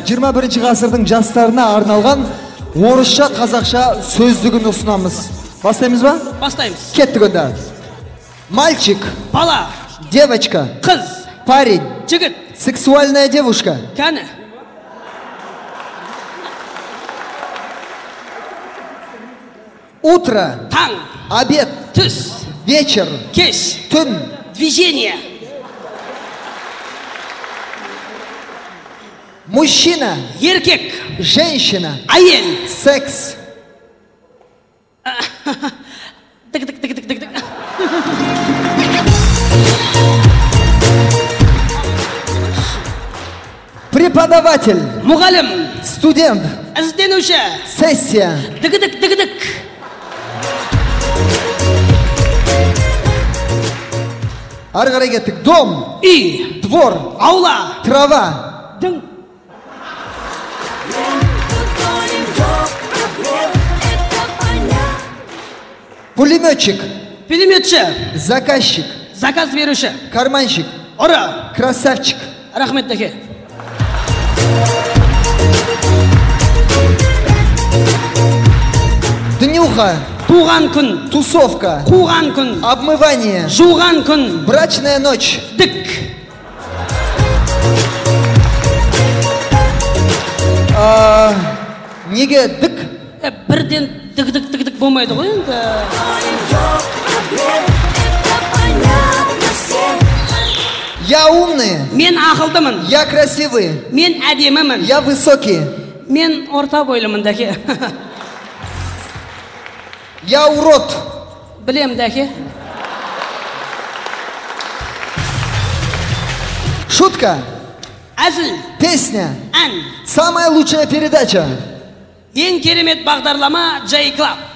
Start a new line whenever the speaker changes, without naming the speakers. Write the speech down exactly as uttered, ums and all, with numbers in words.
жиырма бірінші ғасырдың жастарына арналған орысша қазақша сөздігін ұсынамыз. Бастаймыз ба?
Бастаймыз.
Кеттік онда. Мальчик.
Бала.
Девочка.
Қыз.
Парень.
Жігіт.
Сексуальная девушка.
Кәні.
Утро.
Таң.
Обед.
Түс.
Вечер.
Кеш.
Түн.
Движение.
Мужчина.
Еркек.
Женщина.
Әйел.
Секс.
Тык-тык-тык-тык-тык.
Преподаватель.
Мұғалім.
Студент.
Ізденуші.
Сессия.
Дык-дык-дык-дык.
Ары қарай кеттік. Дом.
Үй.
Двор.
Аула.
Трава.
Дың.
Пулеметчик.
Пулеметші.
Заказчик.
Заказ беруші.
Карманщик.
Ұры.
Красавчик.
Рахмет дәке.
Днюха.
Туған күн.
Тусовка.
Қуған күн.
Обмывание.
Жуған күн.
Брачная ночь.
Дік.
А, неге дік?
Бірден дік-дік-дік-дік болмайды ғой енді.
Я умный.
Мен ақылдымын.
Я красивый.
Мен әдемімін.
Я высокий.
Мен орта бойлымын дәке.
Я урод.
Білем дәке.
Шутка.
Әзіл.
Песня.
Ән.
Самая лучшая передача.
Ең керемет бағдарлама Джей Клаб.